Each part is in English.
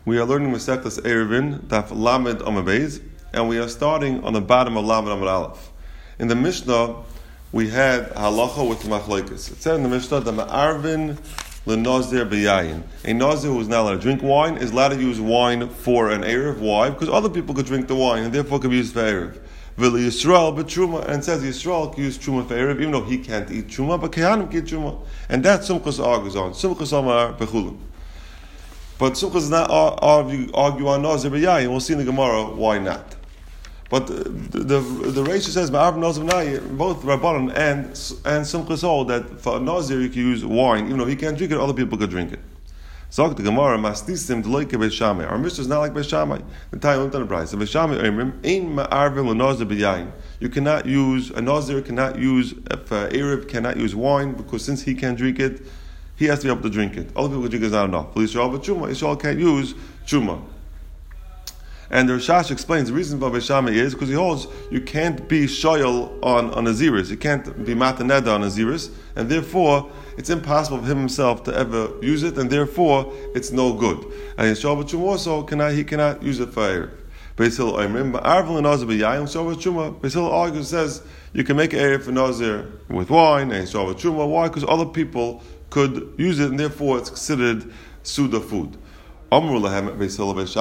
We are learning Masechtas Eruvin, Daf Lamed Amud Beis, and we are starting on the bottom of Lamed Amud Aleph. In the Mishnah, we had halacha with machlokes. It said in the Mishnah that Ma'arvin leNazir b'yayin. A Nazir who is not allowed to drink wine is allowed to use wine for an Erev. Why? Because other people could drink the wine and therefore could be used for Erev. V'li Yisrael b'truma, and it says Yisrael can use truma for Erev, even though he can't eat truma, but Kehanim can eat truma. And that's Sumchas argues on. Sumchas Amar b'chulim. But Sumchas does not argue on Nazir b'yayin. We'll see in the Gemara why not. But the Reisha says Ma'arvin Nazir b'yayin, both Rabbanan and Sumchas hold that for a Nazir you can use wine, even though he can't drink it, other people could drink it. Zok the Gemara, Mastisim Deloike Beis Shammai. Our Mishnah is not like Beis Shammai. The time went on the price. Beis Shammai Oimrim Ein Ma'arvin leNazir b'yayin. You cannot use a Nazir cannot use Erev cannot use wine because since he can't drink it, he has to be able to drink it. Other people can drink it is not enough. Yisrael but Truma. Yisrael can't use Truma. And the Rashash explains the reason for Beis Shammai is because he holds you can't be shoyal on Naziris. You can't be mataneda on Naziris, and therefore it's impossible for him himself to ever use it, and therefore it's no good. And Yisrael but Truma also cannot use it for Erev. Beis Hillel Oimrim Ma'arvin leNazir b'yayin Yisrael but Truma. Beis Hillel argues says you can make Erev for Nazir with wine and Yisrael but Truma. Why? Because other people could use it, and therefore it's considered Suda food. Don't you agree? Let's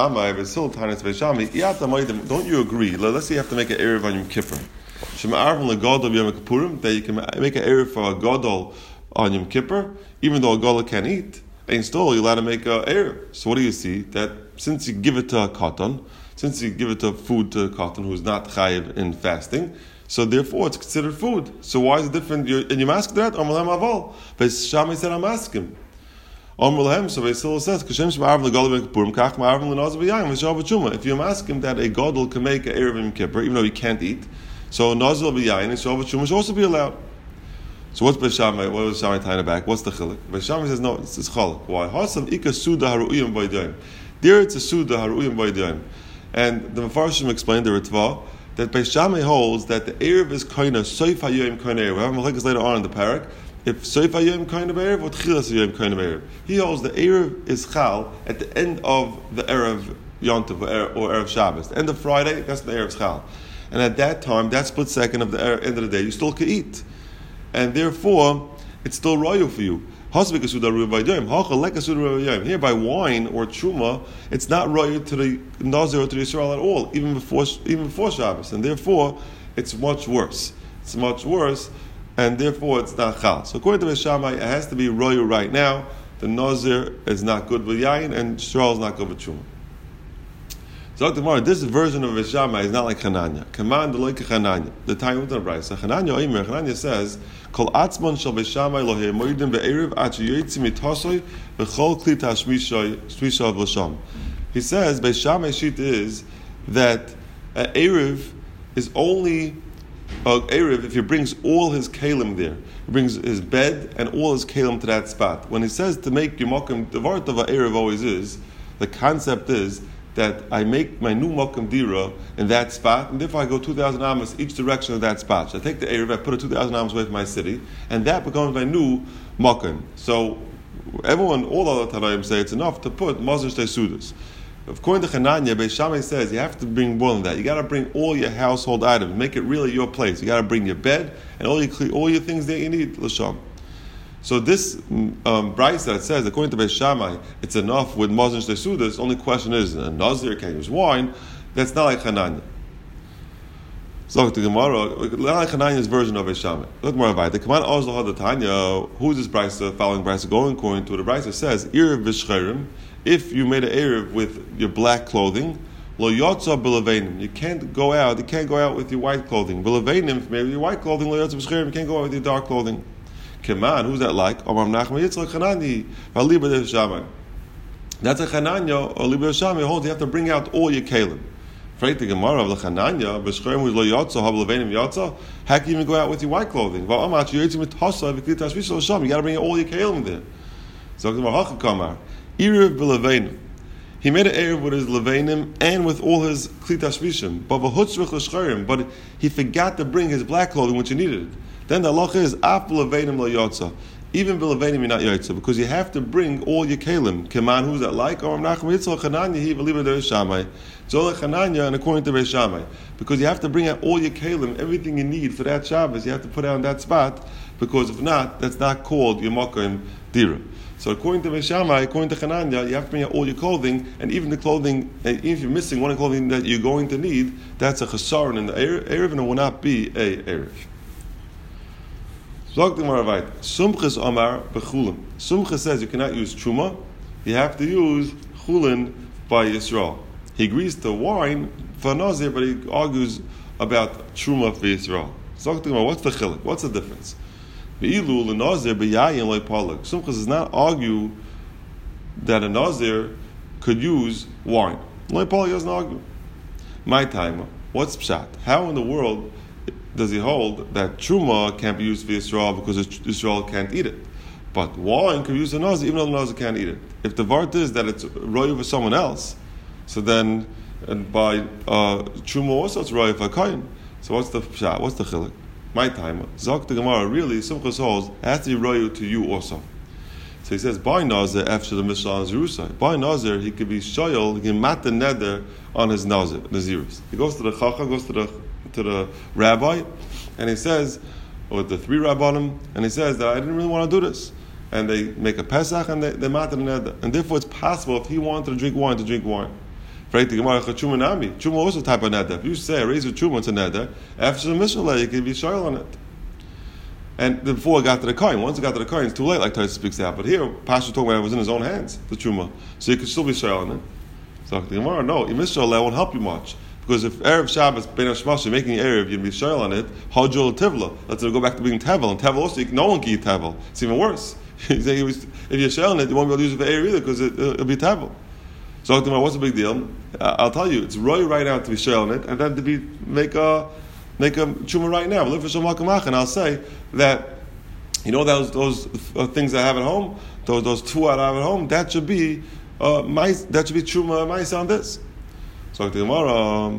say you have to make an Erev on Yom Kippur. That you can make an Erev for a Gadol on Yom Kippur, even though a Gadol can't eat, and still you're allowed to make an Erev. So what do you see? That since you give it to a Katan, since you give it to food to a Katan who's not chayiv in fasting, so therefore it's considered food. So why is it different? And you ask that? Beis Shammai said, I'm asking. So Beis Hillel says, if you ask him that a Gadol can make an Erev Yom Kippur, even though he can't eat, so Nazir b'yayin and Yisrael b'truma should also be allowed. So what's Beis Shammai? What was Shammai tying it back? What's the chiluk? Beis Shammai says no, it's chaluk. Why? There it's a suda haru'im b'yadayim. And the Mefarshim explained the Ritva that Beis Shammai holds that the Erev is koina soif hayom koina Erev. We have machlokes later on in the parak. If soif hayom koina Erev or tchilas hayom koina Erev, he holds the Erev is chal at the end of the Erev Yontiv or Erev Shabbos. The end of Friday, that's the Erev chal. And at that time, that split second of the end of the day, you still can eat. And therefore, it's still royal for you. Here by wine or truma, it's not royal to the Nazir or to the Yisrael at all, even before Shabbos. And therefore, it's much worse. It's much worse, and therefore it's not chal. So according to Beis Shammai, it has to be royal right now. The Nazir is not good with yayin, and Yisrael is not good with truma. So this version of Beis Shammai is not like Hananya. Command like Hananya. The time with the Brayso. Hananya says, "Kol atzman shel Beis Shammai lo he'moidim be'erev at sheyoytzi mitasoy v'chol kli tashmishay v'sham." He says Beis Shammai sheet is that erev is only erev if he brings all his kalim there. He brings his bed and all his kalim to that spot. When he says to make yomakim, the word of a erev always is the concept is that I make my new Mokum Dira in that spot, and therefore I go 2,000 amos each direction of that spot. So I take the Erev, I put it 2,000 amos away from my city, and that becomes my new Mokum. So everyone, all other Tanaim say it's enough to put Mazur Shtei Sudas. According to Hananya, Beis Shammai says you have to bring more than that. You got to bring all your household items, make it really your place. You got to bring your bed and all your things that you need, L'sham. So this Bryce that says, according to Beis Shammai, it's enough with Mazon Shtei Sudas. Only question is, a Nazir can't use wine. That's not like Hananya. So the Gemara, not like Hananya's version of Beis Shammai. Look more about it. Come on, Ozlah Hadatanya. Who is this Bryce following Bryce going according to the Bryce says, Erev v'shcherim. If you made an Erev with your black clothing, lo yotza b'leveinim. You can't go out with your white clothing. B'leveinim, maybe your white clothing, lo yotza b'shcherim. You can't go out with your dark clothing. Keman, who's that like? That's a Hananya or Liber Shammai holds you have to bring out all your kalim. Afraid the Gemara of the Hananya, b'shcherim who's lo yotza, hab'leveinim yotza. How can you even go out with your white clothing? You got to bring all your kalim there. So the Gemara Kamar, Erev b'leveinim. He made an Erev with his leveinim and with all his klitas vishim, but he forgot to bring his black clothing, which he needed. Then the halacha is af leveinim lo yotza. even Bilaveni not Yaitza, because you have to bring all your Kalim. Keman, who's that like? Or Nachum Yitzchak Chananya, he believes there is Shammai. Zola Chananya, and according to Beis Shammai. Because you have to bring out all your Kalim, everything you need for that Shabbos, you have to put it on that spot, because if not, that's not called your Makom Dira. So according to Beis Shammai, according to Chananya, you have to bring out all your clothing, and even the clothing, and even if you're missing one clothing that you're going to need, that's a chesaron in the Erev, and it will not be a Erev. Sumchas Amar Bechulin. Sumchas says you cannot use Truma, you have to use Chulin by Yisrael. He agrees to wine for Nazir, but he argues about Truma for Yisrael. What's the chilek? What's the difference? Sumchas does not argue that a Nazir could use wine. Loi Polag doesn't argue. My time, what's pshat? How in the world does he hold that Truma can't be used for Yisrael because Yisrael can't eat it? But wine can be used for Nazir even though the Nazir can't eat it. If the vart is that it's roy for someone else, so then and by Truma also it's roy for a kohen. So what's the pshat? What's the chilek? My time, Zok the Gemara, really, Simchas holds, it has to be royu to you also. So he says, by Nazir, after the Mishnah on Zerusai. By Nazir, he could be shoyel, he can mat the neder on his Nazirus. He goes to the Chacham, goes to the rabbi, and he says, or the three rabbanim, and he says that I didn't really want to do this. And they make a Pesach, and they mat the neder. And therefore it's possible, if he wanted to drink wine, Right, the Gemara Chachuma Nami. Chuma also type of neder. If you say raise your chuma, it's a neder. After the Mishnah, you can be shoyel on it. And before it got to the kohen, once it got to the kohen, it's too late, like Taisa speaks out. But here, Pasha talking about it was in his own hands, the chuma, so you could still be shoyel on it. So the Gemara, no, your Mishnah won't help you much because if erev Shabbos ben Hashmash you're making erev, you'd be shoyel on it. Hajul tivla. Let's go back to being tevel, and tevel also no one can eat tevel. It's even worse. If you're shoyel on it, you won't be able to use it for erev either because it'll be tevel. So what's the big deal? I'll tell you, it's roy right now to be shayl on it, and then to be make a chuma right now. And I'll say that those things I have at home, those two I have at home, that should be chuma ma'is on this. So the Gemara,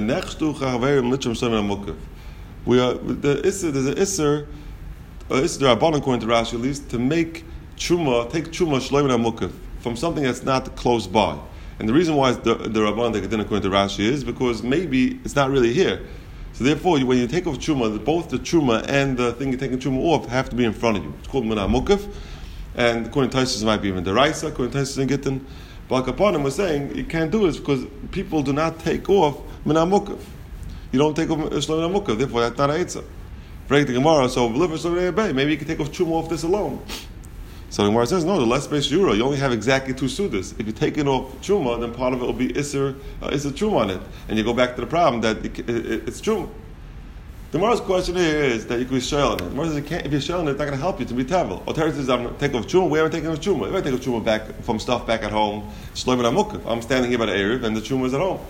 there's an isser Rabbanan according to Rashi at least to take chuma shloim mukav from something that's not close by. And the reason why the Rabbanan take it in according to Rashi is because maybe it's not really here. So therefore, when you take off Truma, both the Truma and the thing you're taking Truma off have to be in front of you. It's called Mina Mukaf. And according to Taisus, it might be even Deraisa, according to Taisus and Gittin. But Kapanim was saying, you can't do this because people do not take off Mina Mukaf. You don't take off Shloim Mina Mukaf, therefore that's not a Eitzah. Break the Gemara, so maybe you can take off Truma off this alone. So the Gemara says, no, the less space euro, you only have exactly two sudas. If you take it off Truma, then part of it will be Isser Truma on it. And you go back to the problem that it's Truma. The Gemara's question here is that you can be shayl on it. The Gemara says, if you're shayl on it, it's not going to help you to be tavel. Alternative is, I'm going to take off Truma. We haven't taken off Truma. If I take off Truma back from stuff back at home, Shloim and Amukah. I'm standing here by the Erev, and the Truma is at home.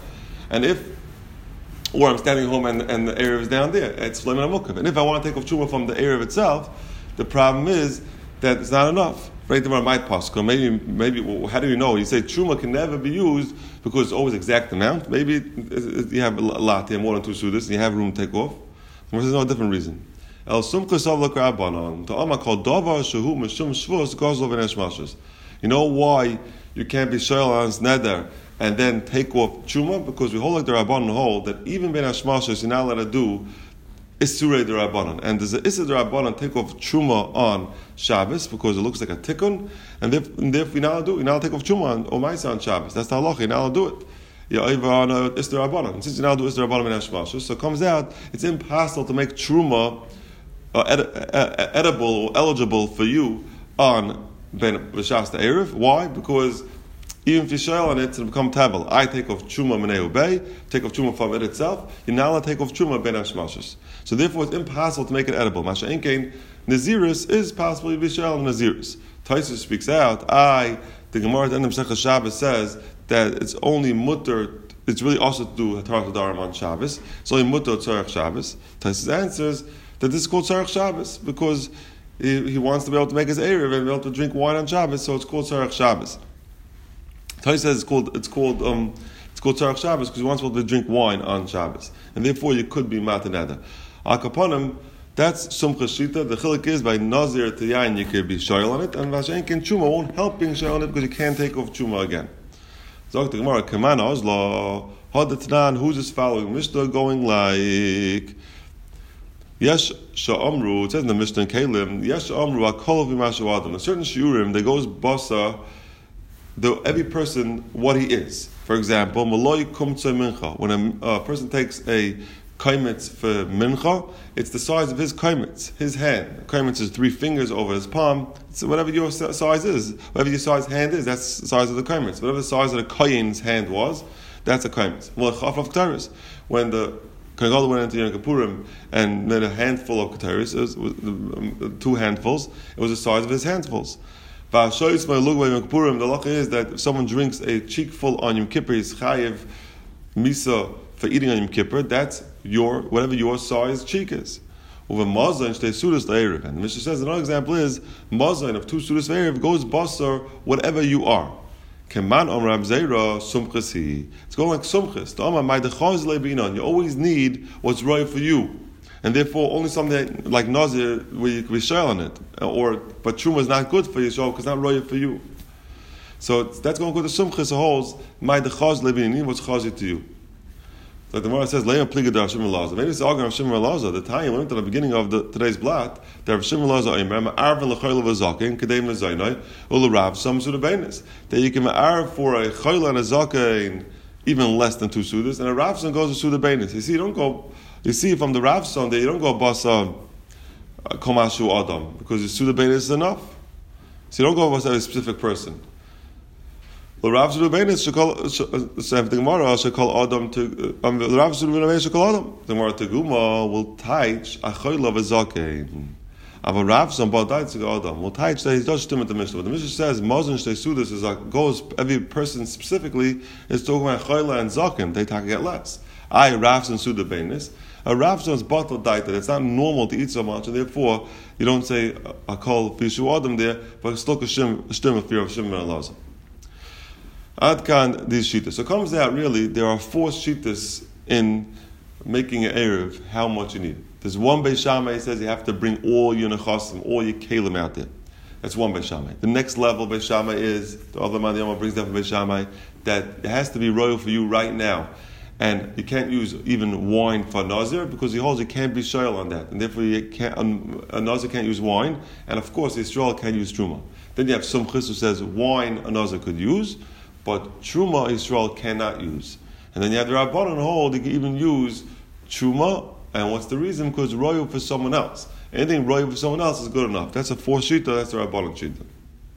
Or I'm standing home and the Erev is down there. It's Shloim and Amukah. And if I want to take off Truma from the Erev itself, the problem is that it's not enough. Right, the might possible. Maybe. How do you know? You say truma can never be used because it's always exact amount. Maybe you have a lot. You have more than two sudas. And you have room to take off. There's no different reason. El sumkasav l'krabanon. The Amma called davar shehu mishum shvus gozlo v'neshmashus. You know why you can't be shoyel on neder and then take off truma? Because we hold like the Rabbanon hold that even ben hashmashus you're not allowed to do Issurei D'Rabbanan, and there's an Isser D'Rabbanan take off Truma on Shabbos because it looks like a tikkun, and if you're not allowed to take off Truma on Omaisa on Shabbos, that's the halacha, you're not allowed to do it. You're over on Isser D'Rabbanan. Since you're not allowed to do Isser D'Rabbanan in Hashmashus, so it comes out, it's impossible to make Truma edible or eligible for you on Ben B'Shas the Erev. Why? Because even if you shayl on it, it'll become tavel. I take off Truma Menei Ubei, take off Truma from it itself, you're not allowed to take off Truma Ben Hashmashus. So therefore it's impossible to make it edible. Masha Enkein, Naziris is possible to be shayl on Naziris. Taisus speaks out, the Gemara at the end of Masechah Shabbos says that it's only mutter, it's really also to do Hatarat Hadarim on Shabbos, it's only mutter Tzarech Shabbos. Taisus answers that this is called Tzarech Shabbos because he wants to be able to make his Erev and be able to drink wine on Shabbos, so it's called Tzarech Shabbos. Taisus says it's called Tzarech Shabbos because he wants to be able to drink wine on Shabbos, and therefore you could be matanada. Al kaponim, That's Sumcha Shita. The chiluk is by Nazir to Yain you could be shoyl on it, and Vashenkin Chuma won't help being shoyl on it because you can't take off Chuma again. Zog the Gemara, Kaman Ozla, Hadatnan, who's this following Mishnah going like Yesh Sha'amru, it says in the Mishnah in Kalim, Yesh Sha'amru, Akol V'Mashu Adam. A certain shiurim, there goes Basa, every person, what he is. For example, Maloi Kumtze Mincha. When a person takes a kaimitz for mincha, it's the size of his kaimitz, his hand. Kaimitz is 3 fingers over his palm. So whatever your size is, whatever your size hand is, that's the size of the kaimitz. Whatever the size of the kain's hand was, that's a kaimitz. When the Kohen went into Yom Kippurim and made a handful of kataris, 2 handfuls, it was the size of his handfuls. The halacha is that if someone drinks a cheekful on Yom Kippur, he's chayiv misa for eating on Yom Kippur, that's whatever your size cheek is. Over mazayin shtei sudas le'erev. And the Mishnah says another example is mazayin of 2 sudas le'erev goes basar whatever you are. Keman omrav zeira sumchasi. It's going like sumchas. The omar my dechaz le'binon. You always need what's right for you, and therefore only something like nazir where you can be shayl on it, but truma is not good for you, so because it's not right for you. So that's going to go to sumchas holds my dechaz le'binon. What's chazi to you? Like the Gemara says, "Le'am pliga da Shimon Lazar." Maybe it's the argument of Shimon Lazar. The time we went to the beginning of today's blot, that Shimon Lazar Omer ma'arvin l'chayla v'zaken kedei mezaynai u'l'rav some sudabenis. That you can ma'arv for a chayla and a zaken even less than 2 sudas, and a rav son goes to sudabenis. You see from the rav son that you don't go basa komashu adam because the sudabenis is enough. So you don't go basa a specific person. The Rav Zurubenis should call the Gemara should call Adam to the Rav Zurubenis should call Adam. The Gemara to Guma will teach a chayla v'zakein. Ava Rav some bad died to Adam will teach that he's just stimmet the Mishnah. But the Mishnah says Mazon shtei sudas is goes every person specifically is talking about chayla and zaken. They talk get less. Rav and Zurubenis. A Rav son's bottle died that it's not normal to eat so much, and therefore you don't say a call fishu Adam there, but it's still a stim fear of Shimon and Elazar. Adkan these shitas. So it comes out really there are 4 shitas in making an erev. How much you need? There's one Beis Shammai says you have to bring all your nechasim, all your kelim out there. That's one Beis Shammai. The next level Beis Shammai is the other man Yama brings down from Beis Shammai that it has to be royal for you right now, and you can't use even wine for nazir because he holds you can't be shayl on that, and therefore a nazir can't use wine, and of course Israel can't use truma. Then you have Sumchis who says wine a nazir could use, but truma Israel cannot use. And then you have the Rabbanan hold you can even use truma, and what's the reason? Because royal for someone else. Anything royal for someone else is good enough. That's a 4 shita, that's the Rabbanan shita.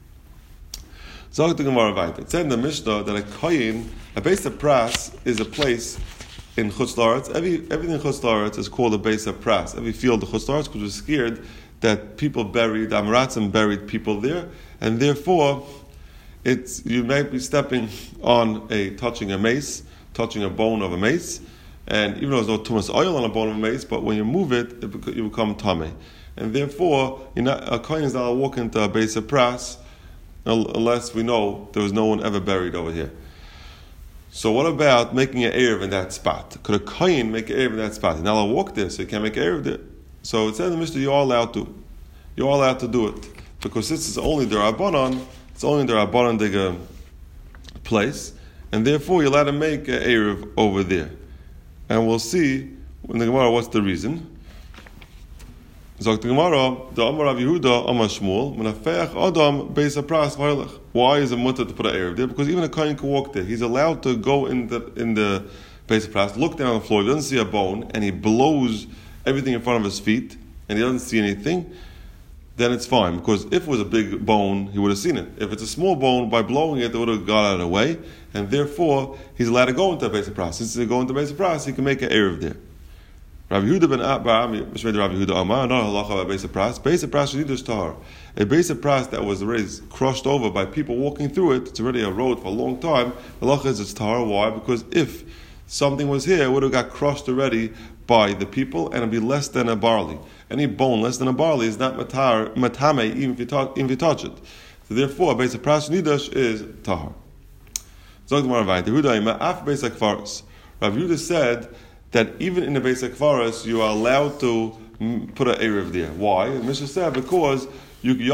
So the Gemara Vayta. It said in the Mishnah that a koyin, a base of pras, is a place in Chutz La'aretz. Everything in Chutz La'aretz is called a base of pras. Every field of Chutz La'aretz because we're scared that people buried, Amratzim buried people there, and therefore you might be stepping on touching a mace, touching a bone of a mace, and even though there's no too much oil on a bone of a mace, but when you move it, you become tamei. And therefore, a kohen is not allowed to walk into a base of pras unless we know there was no one ever buried over here. So what about making an erev in that spot? Could a kohen make an erev in that spot? He's not allowed to walk there, so you can't make an erev there. So it says in the Mishnah, you're all allowed to do it. Because this is only the Rabbanon, it's only the Rabbanon place, and therefore you're allowed to make an erev over there. And we'll see in the Gemara what's the reason. Zok the Gemara, the Amar Rav Yehuda, Amar Shmuel, Menafeach Adam Beis Pras V'Hoylech. Why is it mutter to put an erev there? Because even a kohen can walk there. He's allowed to go in the Beis Pras, look down on the floor, he doesn't see a bone, and he blows everything in front of his feet, and he doesn't see anything. Then it's fine, because if it was a big bone, he would have seen it. If it's a small bone, by blowing it, it would have got out of the way, and therefore, he's allowed to go into a Beis Pras. Since he go into Beis Pras, he can make an erev there. Rav Yehuda ben Abba, Mishmei Rav Yehuda Amar, not halacha about Beis Pras. Beis Pras should need tahar. A Beis Pras that was already crushed over by people walking through it, it's already a road for a long time, halacha is it's tahar. Why? Because if something was here, it would have got crushed already by the people, and it'd be less than a barley. Any bone less than a barley is not matame, even if you touch it. So therefore, a Beis Pras nidash is tahar. Rav Yehuda said that even in the Beis Kvaros, you are allowed to put an Erev there. Why? And Mishnah said because he could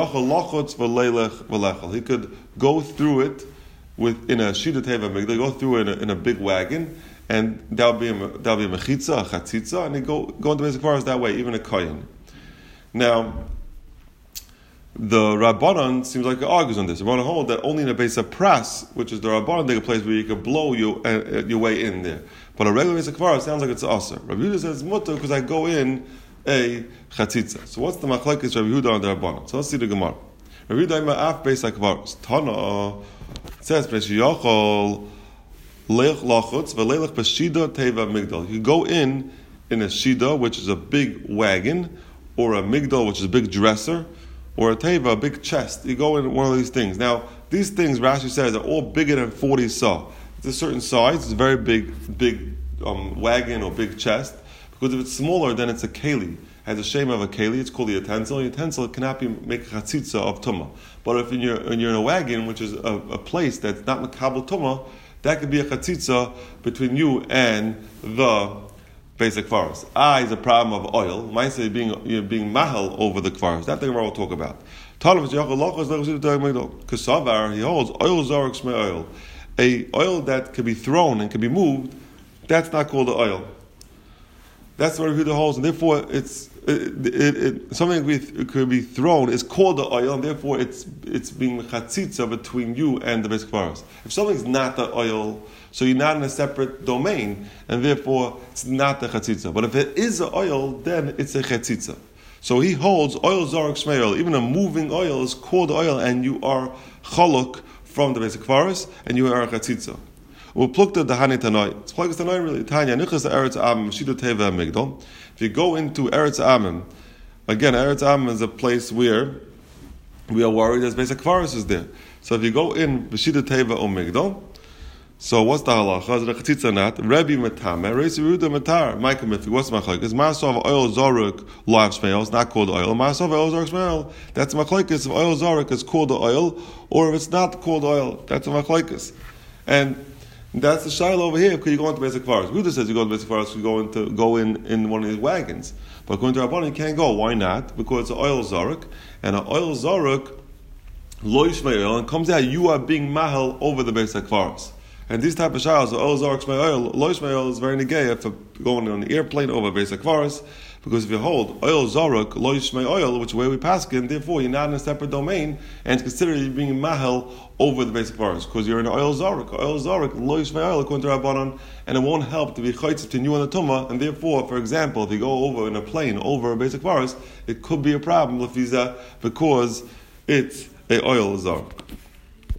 go through it in a shida teva migdal, go through it in a big wagon, and that'll be a mechitza, a chatzitza, and he go into basic forest that way, even a kohen. Now, the Rabbanon seems like it argues on this. The Rabbanon hold that only in a base of pras, which is the Rabbanon, a place where you can blow your way in there. But a regular base of kvar sounds like it's aser. Rabbi Yehuda says mutter because I go in a chatzitza. So what's the machlekes Rabbi Yehuda on the Rabbanon? So let's see the Gemara. Rabbi Yehuda ima af base of kvar. Tana says Yochol leich lachutz v'leilach b'shida teva migdal. You go in a shida, which is a big wagon, or a migdal, which is a big dresser, or a teva, a big chest. You go in one of these things. Now, these things, Rashi says, are all bigger than 40 saw. It's a certain size. It's a very big wagon or big chest. Because if it's smaller, then it's a keli. It has a shame of a keli. It's called the utensil. The utensil cannot make a chatzitza of tumah. But if you're in a wagon, which is a place that's not makabel tumah, that could be a chatzitza between you and the basic kvaros. Is a problem of oil. Might say being mahal over the kvaros. That thing we'll talk about. Kasavar, he holds oil zarek shmei oil. A oil that can be thrown and can be moved, that's not called the oil. That's what Yehuda holds, and therefore something that could be thrown is called the oil, and therefore it's being chatzitza between you and the basic kvaros. If something's not the oil, so you're not in a separate domain, and therefore it's not the chatzitza. But if it is the oil, then it's a chatzitza. So he holds oil zarek shmei oil. Even a moving oil is called oil, and you are chaluk from the basic kvaros, and you are a chatzitza. We'll plug the Hani Tanoi. It's plug Tanoi really. Tanya Nichas Eretz Amim Shida Teva Migdal. If you go into Eretz Amim, again, Eretz Amim is a place where we are worried there's basic kvaros is there. So if you go in Shida Teva or Migdal, so what's the halacha? Is it a chatzitza not? Rebbe Matame, Reisi Yehuda Matar, Micah Mifi. What's machlekes? Ma'asov oil zaruk live shmeil. It's not called oil. Ma'asov oil zaruk shmeil. That's machlekes. If oil zaruk is called oil, or if it's not called oil, that's a machlekes. And that's the shaila over here. Could you go into basic kvaros? Yehuda says you go into basic kvaros. You go in one of these wagons. But according to Rabbanan, you can't go. Why not? Because it's an oil zaruk, and an oil zaruk lo yishmeil, and comes out you are being mahal over the basic kvaros. And these type of shaylas, the oil zarek shmei oil, lo shmei oil is very negay for going on the airplane over basic kvaros, because if you hold oil zarek, lo shmei oil, which way we pass in, therefore you're not in a separate domain, and it's considered you being mahel over the basic kvaros, because you're in oil zarek, lo shmei oil, according to Rabbanan, and it won't help to be chaytz between you and the tumah, and therefore, for example, if you go over in a plane over a basic kvaros, it could be a problem because it's a oil zarek.